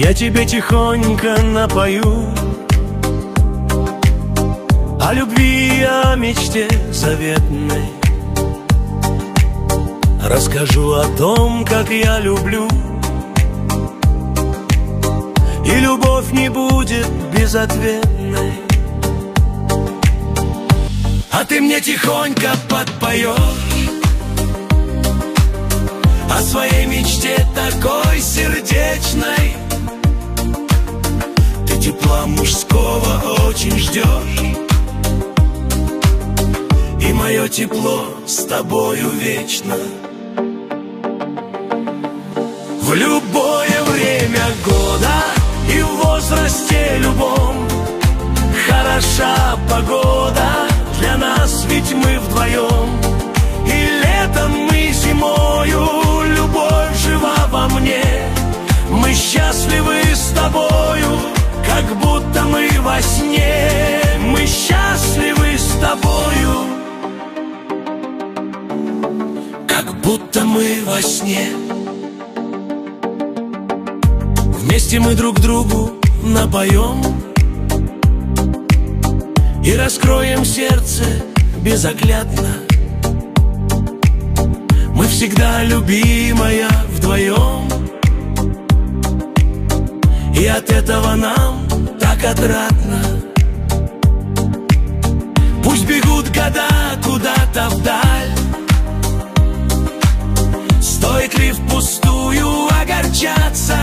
Я тебе тихонько напою о любви, о мечте заветной. Расскажу о том, как я люблю, и любовь не будет безответной. А ты мне тихонько подпоешь о своей мечте такой сердечной. Ты тепла мужского очень ждешь, и мое тепло с тобою вечно. В любое время года и в возрасте любом хороша погода для нас, ведь мы вдвоем. И летом, и зимою любовь жива во мне. Мы счастливы с тобою, как будто мы во сне. Мы счастливы с тобою, как будто мы во сне. Вместе мы друг другу напоем и раскроем сердце безоглядно. Мы всегда любимая вдвоем, и от этого нам так отрадно. Пусть бегут года куда-то вдаль, стоит ли впустую огорчаться?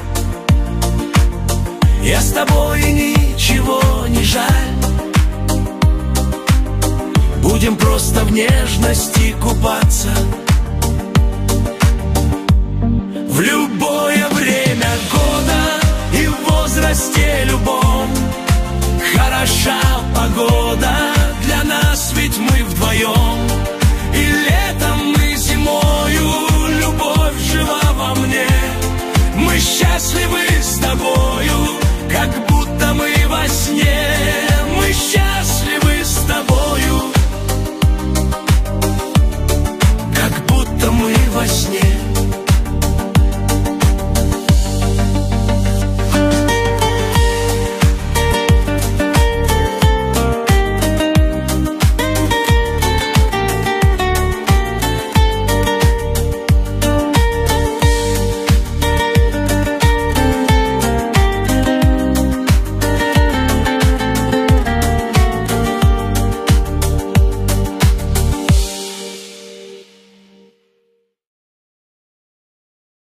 Я с тобой ничего не жаль. Будем просто в нежности купаться. В любое время года и в возрасте любом хороша погода